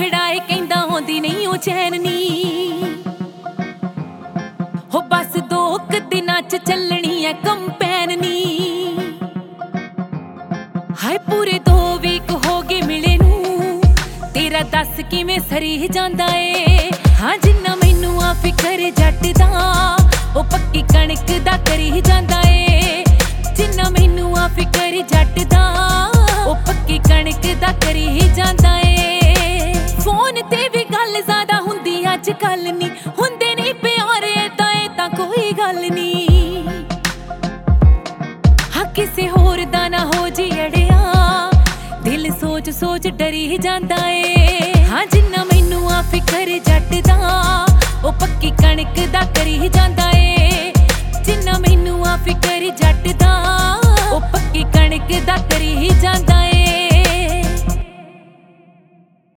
ਖੜਾਏ ਕਹਿੰਦਾ ਆਉਂਦੀ ਨਹੀਂ ਉਹ ਚੈਨ ਨੀ ਹੋ ਬਸ 2 ਦਿਨਾਂ ਚ ਚੱਲਣੀ ਐ ਕੰਪੈਨ ਨੀ ਹਾਏ ਪੂਰੇ 2 ਵੀਕ ਹੋ ਗਏ ਮਿਲੇ ਨੂੰ ਤੇਰਾ ਦੱਸ ਕਿਵੇਂ ਸਰੀ ਜਾਂਦਾ ਏ ਹਾਂ ਜਿੰਨਾ ਮੈਨੂੰ ਆ ਫਿਕਰ ਜੱਟ ਦਾ ਉਹ ਪੱਕੀ ਕਣਕ ਦਾ ਕਰੀ ਜਾਂਦਾ ਏ ਜਿੰਨਾ ਮੈਨੂੰ ਆ ਫਿਕਰ ਜੱਟ ਦਾ ਉਹ ਪੱਕੀ ਕਣਕ ਦਾ ਕਰੀ ਜਾਂਦਾ ਏ ਫੋਨ ਤੇ ਵੀ ਗੱਲ ਜ਼ਿਆਦਾ ਹੁੰਦੀ ਅੱਜ ਕੱਲ ਨੀ ਹੁੰਦੇ ਨਹੀਂ ਪਿਆਰੇ ਤਾਂ ਕੋਈ ਗੱਲ ਨੀ ਹਾਂ ਕਿਸੇ ਹੋਰ ਦਾ ਨਾ ਹੋ ਜੀ ਅੜਿਆ ਦਿਲ ਸੋਚ ਸੋਚ ਡਰੀ ਜਾਂਦਾ ਏ ਹਾਂ ਜਿੰਨਾ ਮੈਨੂੰ ਆ ਫਿਕਰ ਜੱਟ ਦਾ ਉਹ ਪੱਕੀ ਕਣਕ ਦਾ ਕਰੀ ਜਾਂਦਾ ਏ ਜਿੰਨਾ ਮੈਨੂੰ ਆ ਫਿਕਰ ਜੱਟ